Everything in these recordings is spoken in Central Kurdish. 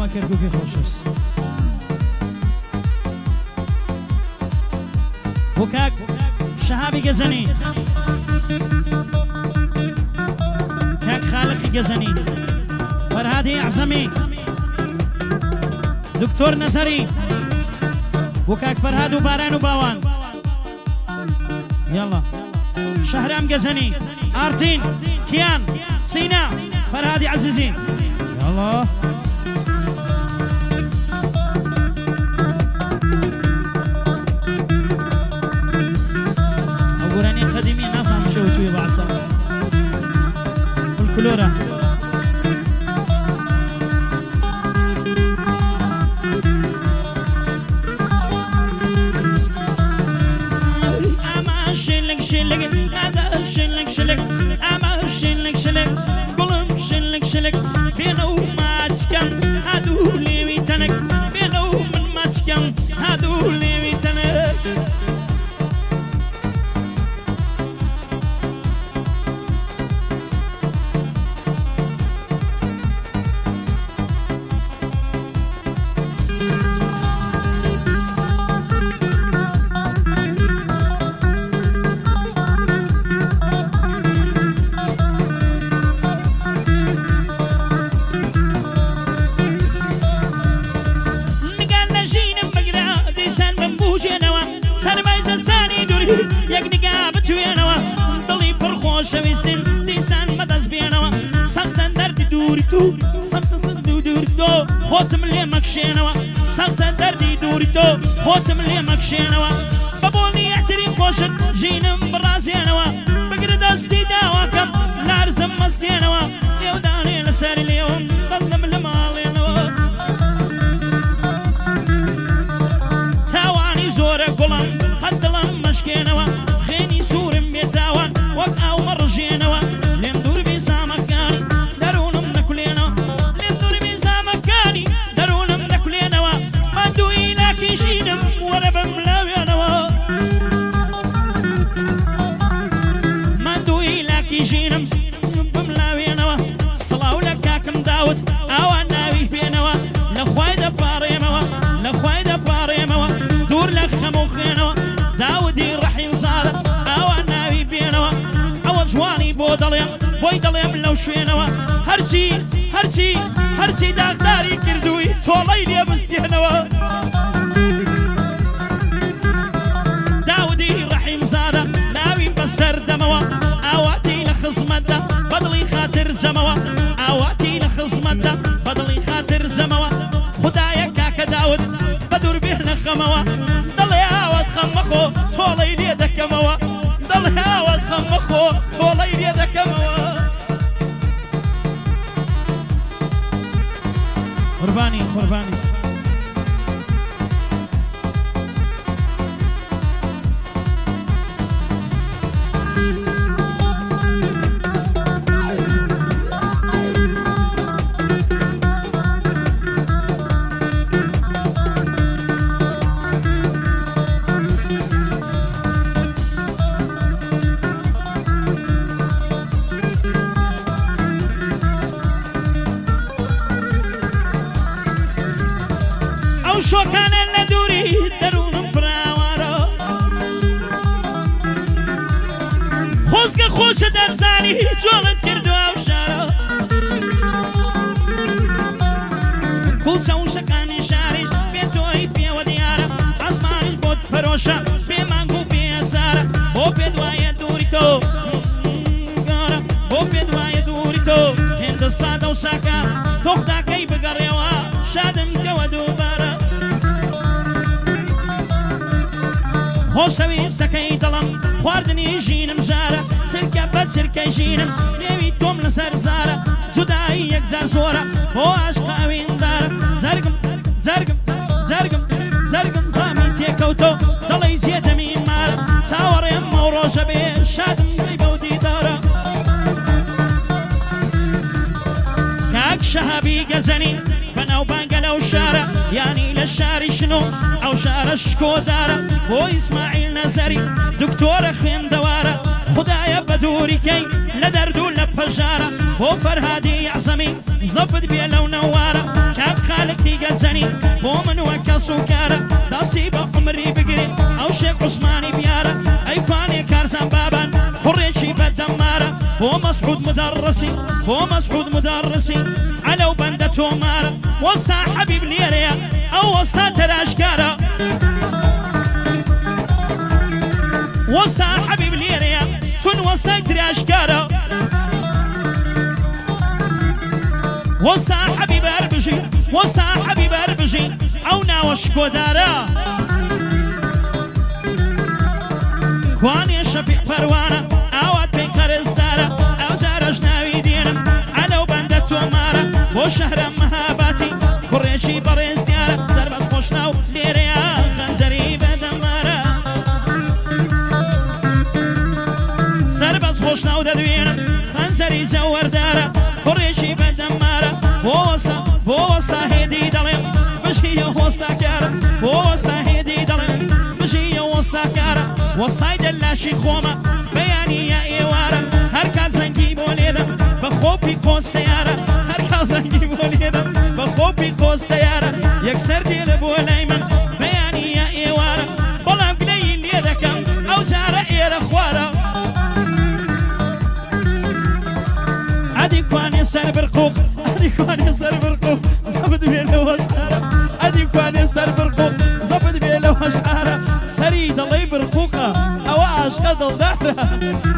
ما كركوكي خوشوس وكاك شهابي جزني كاك خالقي جزني فرهادي أعظمي دكتور نصري وكاك فرهاد وباران وباوان يلا شهرام جزني آرتين كيان سينا فرهادي عزيزي يلا أقولاني خدمي نافهم شو توي بعصا الكلورة أما شلك شلك هذا شلك شلك أما شلك شلك قلب شلك شلك بينو ما تكن هادو لي ويتنك بينو من ما تكن هادو لي ويتنك شويستن ديسان مدز بينوا سلطان درد دوري تو سلطان دوري تو خوتم اللي مكشينوا سلطان درد دوري تو خوتم اللي مكشينوا بابوني اعتري خوشت جينم برازينوا بقر دستي داواكم لارزم مستينوا يوداني لسار اليوم ظلم لمالينوا تاواني زور قلم قدلم مشكينوا خيني سور ميتاوان وقعوا مرجينوا لين دور بزامكاني دارونم نكلينا لين دور بزامكاني دارونم نكلينا ما دوي لك شينم ولا بملاوينا ما دوي لك شينم بملاوينا صلاة لك كاكم داوت او ناوي بينوا لخوايدا باريموا لخوايدا باريموا دور لك خموخينوا داودي رحيم صالح او ناوي بينوا جواني بودليم بويدليم لو شوينوا هرچی داغداري كردوي تولي لي بستينوا داودي رحيم زاده ناوي بسر دموا اواتي لخصمته بدلي خاطر زموا اواتي لخصمته بدلي خاطر زموا خدايا كاك داود بدور به لخموا ضليا وتخمخو تولي لي دكموا ضلها وتخمخو تولي يدك موا قرباني قرباني شو كان الندوري درون براوارو خوزك خوش درزاني جولت كردو او شارو كل شو شكاني شاريش بيتوي بي وديارة عزمانيش بود فروشة بي مانگو بي سارة او بيدواي دوريتو او بيدواي دوريتو هند الصادة وساكا تخدا كي بقريوا شادم كودو بارا خۆشەویستەکەی دڵم خواردنی ژینم ژارە چرکە بە چرکەی ژینم نێوی تۆم لەسەر زارە جودایی یەکجار زۆرە بۆ عاشقاویندارە جەرگم جەرگم جەرگم جەرگم زامی تێکەوتۆ دڵی جێدەمی مارە چاوەڕێم ئەو ڕۆژە بێ شادم گەی بەو دیدارە کاک شەهابی گەزەنی بەناو بانگە لەو شارە یانی لە شاری شنۆ ئەو شارە شکۆدارە بۆ ئیسماعیل نەزەری دکتۆرە خوێندەوارە خدایە بە دووریکەی لە دەرد و لە پەژارە بۆ فەرهادی عەزەمی زەفت بێ لەو نەوارە کاک خالق مسعود مدرسي بو مسعود مدرسي على وبندته مارا وسط حبيب ليريا او وسط تراشكارا وسط حبيب ليريا شون وسط تراشكارا وسط حبيب اربجي وسط حبيب اربجي عونا وشكو دارا كواني شفيق فروانة اوات بيكرز دارا او جارج ناوي دينا على وبندت ومارا وشهر مهاباتي كريشي بريز ديارا زربس خوشناو ليريا خنزري بدمارا زربس خوشناو ددوينا خنزري زور دارا كريشي بدمارا ووصا هيدي دلم بشي وصا كارا ووصا هيدي دلم بشي وصا كارا وصاي دلاشي خوما بياني يا ايوارا هركات زنجي بوليدا بخوبي قوس سيارة هركات زنجي بوليدا بخوبي قوس سيارة يكسر دي لبوليمن بياني يا ايوارا بلام قليل يدكم او جارة اير اخوارا عدي كواني سر برقوق عدي كواني سر برقوق زبد بيلو وشعارة عدي كواني سر برقوق زبد بيلو وشعارة سريد الله يبرقوقها او عشق ضلدارة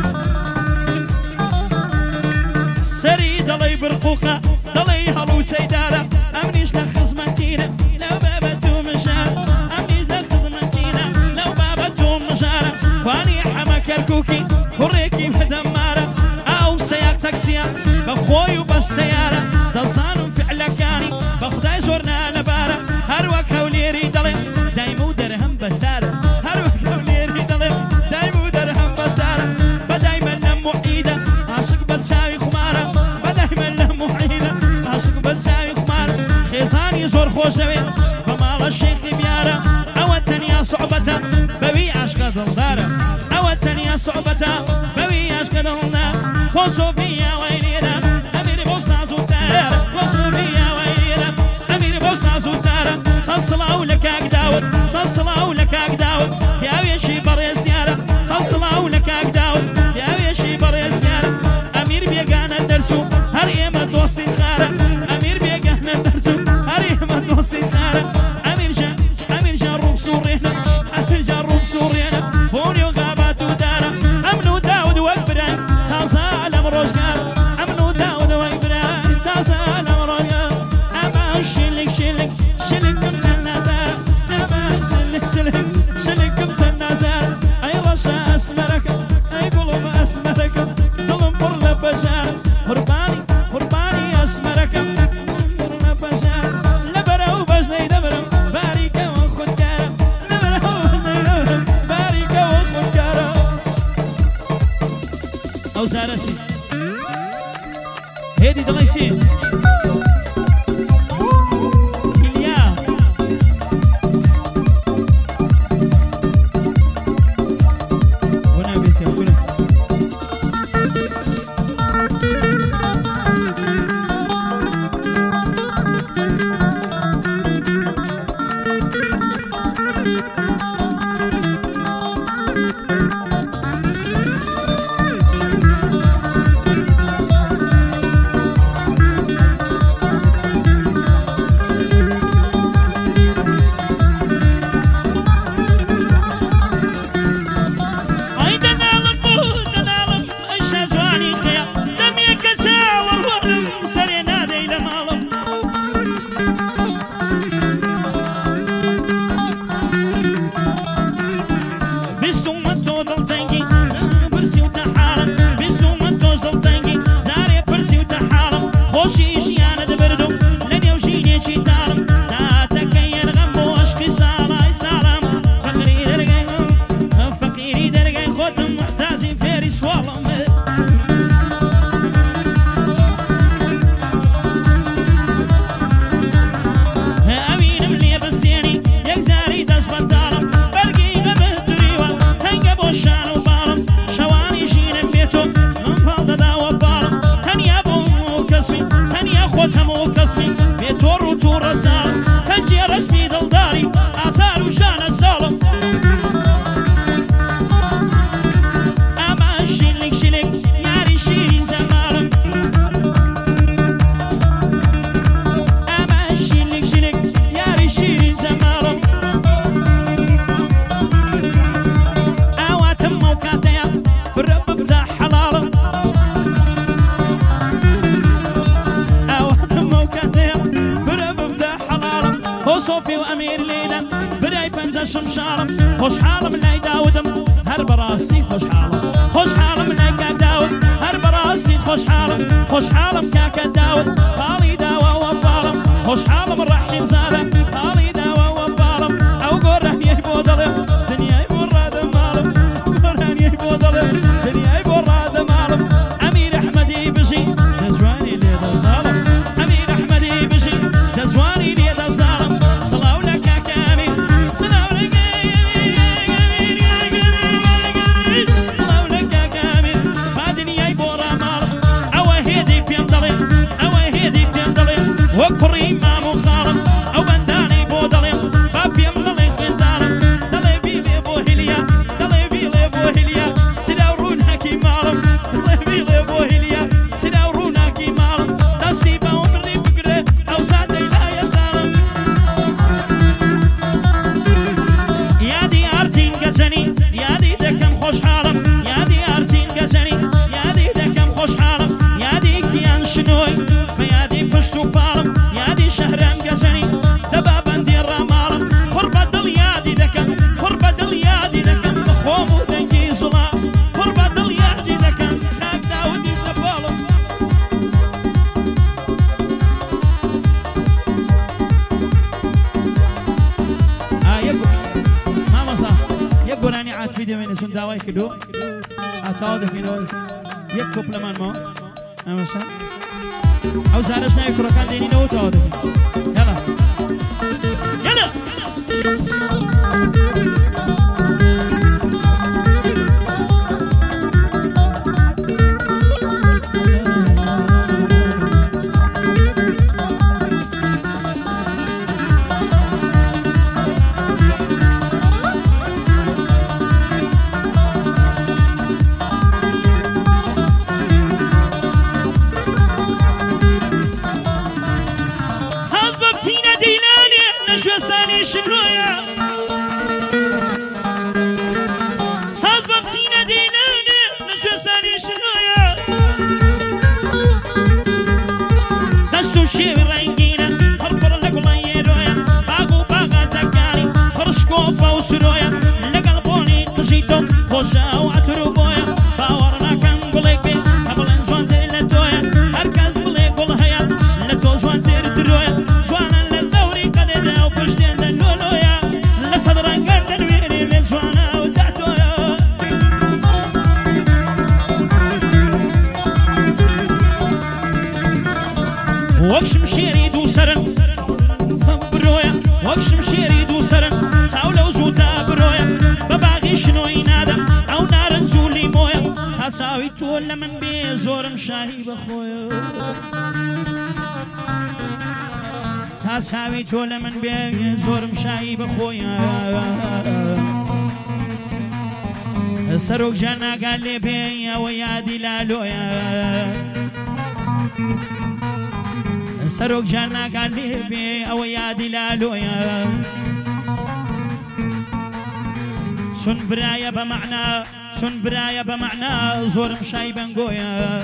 سريد الله يبرقوقها ضلي هلو سيدارة امنيش لخز مكينة لو بابتو مشارة امنيش لخز مكينة لو بابتو مشارة فاني حما كركوكي كوريكي بدمارة او سياق تاكسيا بخوي وبالسيارة تصانو فعلكاني بخداي زورنا لبارة هروك هوليري دلي دايمو درهم بتارة هروك هوليري دلي دايمو درهم بتارة بدايما لمو عيدة عاشق بتساوي خمارة بدايما لمو عيدة عاشق بتساوي خمارة خيزاني زور خوش دوي بمال الشيخ بيارة او التانية صعبتها ببي عشق دلدارة او التانية صعبتها ببي عشق دلدارة خوصو فيا ويلينا امير بوصا زوتارة خوصو فيا ويلينا امير بوصا زوتارة صلصلاو لك اقداود صلصلاو لك اقداود يا ويشي بريز ديارة صلصلاو لك اقداود يا ويشي بريز ديارة امير بيقانا الدرسو هر ايما دوسي خارة امير بيقانا الدرسو هر ايما دوسي خارة امير جان روب سورينا امير جان روب سورينا هوني وغابات ودارة امنو داود واكبران تازا علم روشقار امنو داود واكبران تازا علم روشقار اما شلك شلك شلك كمسن نازار اما شلك شلك شلك كمسن نازار اي رشا اسمرك اي قلوب اسمرك ظلم برلا بشار قرباني اسمرك برلا بشار لبرو بجني دبرم باريكا وخد كارم لبرو بجني دبرم باريكا وخد كارم او زارتي هيدي دليسين صوفي وأمير ليدا براي بنزا شمشارم خوش حالم لاي داودم هر براسي خوش حالم لاي كاك داود هر براسي خوش حالم كاك داود قالي داوا وبالم خوش حالم الرحيم زادة قالي داوا وبالم أو قرح يهبو ظلم دنيا يبور هذا مالم قرح يهبو ظلم دنيا يبور هذا مالم أمير أحمد يبجي دزواني لي ظالم أمير أحمد يبجي دزواني لي ظالم صلاو لك يا كامل صلاو لك صلاو لك يا كامل ما دنيا يبور مالم أو هيدي بيمضلم أو هيدي بيمضلم وكريم ما مخالم أو بنداني بودلم بابي مضلم قنطارم دلبي ليبو هليا دلبي ليبو هليا سلاورون هكي مالم دلبي ليبو هليا سلاورون هكي مالم دستي باومرني فكرة أو زادي لا يزالم يا دي أرتين قزني يا دي دكم خوش حالم يا دي أرتين قزني يا دي دكم خوش حالم يا دي كيان شنوي يا دي فشتو بالم يا دي شهرام قزني دبا بندي الرمالم قربة دليادي دكم قربة دليادي دكم بخوم ودنجي زلا قربة دليادي دكم كاك داود يتبالم يقول ماما صح يقول أني عاد فيديو من سنداوي كدو أتعود في نوز يكوب لمن ما ماما صح أو زارشنا يكرو كان ديني نو تعود يلا يلا شنويا صاز بفتينا ديناني نجوزاني شنويا دستو شير رنجينا هربر لك الله يرويا باقو باقا دكاني فرشكو فوسرويا لقلبوني قشيتو خوشا وعترو بويا باورنا كان قليك بي قبل انزوان تلتويا هركز بليك والهيا لتو زوان تردرويا جوانا للثوري قددا وبشتين دلولويا لصدرا قد نويري للجوانا وزعتويا وقش مشيري دو سرن برويا وقش مشيري دو سرن ساولا وزوتا برويا بباقي شنو ينادى او نار نزولي مويا هساوي تولى من بي زور مشاهي بخويا هساوي تولى من بي زور مشاهي بخويا السروق جانا قال لي بيا ويادي لالويا السروق جانا قال لي بيا ويادي لالويا سن برايا بمعنى زور مشاي بنقويا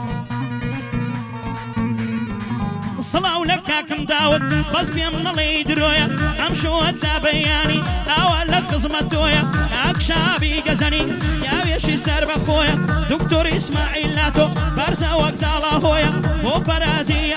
صلاة لك كم داود بس بيمن الله يدرويا امشو هدا بياني اول خزمتويا كاك شابي قزني يا بيشي سر بخويا دكتور اسماعيل لاتو برزا وقت الله هويا مو فرادي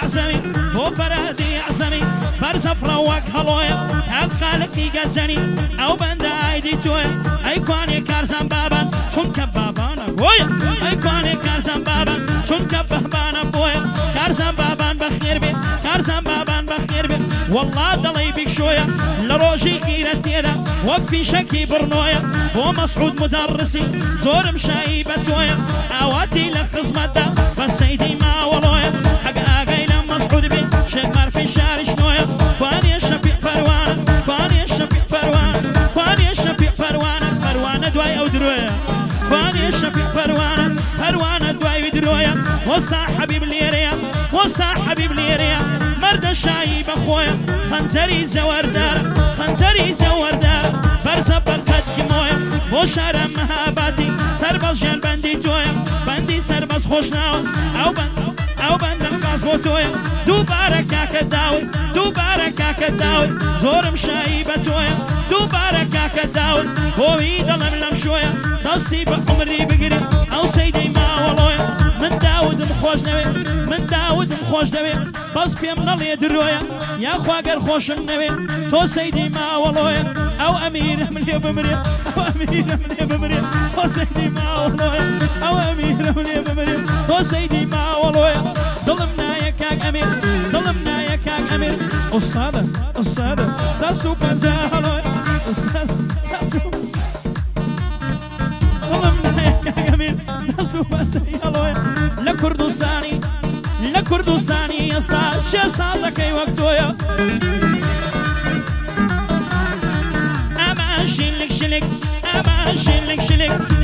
عزمي برزا فروق هلويا هاك خالقي قزني او بندا ايدي تويا ايكواني كارزان بابا شون كبابانا بويا ايكواني كارزان بابا شون كبابانا بويا كارزان بابا بخير بي كارزان بابا بخير بي والله ضلي بك شوية لروجي كيرتي ذا وقفي شكي برنويا ومسعود مدرسي زور مشاي بتويا اواتي لخصمت دا بس سيدي ما ولويا حق اقاي لما مسعود بي شمر في الشارع شنويا واني الشفيق فروانة واني الشفيق فروانة واني الشفيق فروانة دواي او درويا واني الشفيق فروانة دواي ودرويا وصا حبيب ليريا مرد الشاي بخويا خنزري زور دار برزا برزت كمويا وشارع مهاباتي سرباز جان بندي تويا بندي سرباز خوشناو او بند القاس بوتويا دوباره كاك كاكە داوت زۆرم شایی بە تۆیە دووبارە کاکە داوت بۆی دەڵێم لەم شۆیە دەستی بە عمری بگرێ ئەو سەیدەی ماوەڵۆیە من داودم خۆش نەوێ من داودم خۆش دەوێ بەس پێم نەڵێ درۆیە یاخواگەر خۆشم نەوێ تۆ سەیدی ماوەڵۆیە ئەو ئەمیرەم لێ بمرێ ئەو ئەمیرەم لێ بمرێ تۆ سەیدی ماوەڵۆیە ئەو ئەمیرەم لێ بمرێ تۆ سەیدی ماوەڵۆیە دڵم نایە کاک ئەمیر دڵم نایە کاک ئەمیر ئوستادە ئوستادە دەست و پەنجە هەڵۆیە ئوستادە دەست و دڵم نایە کاک ئەمیر دەست و پەنجەی هەڵۆیە لە کوردستانی لە کوردستانی ئێستا چێ سازەکەی وەک تۆیە ئەمان شیلک شلک ئەمان شیلک شلک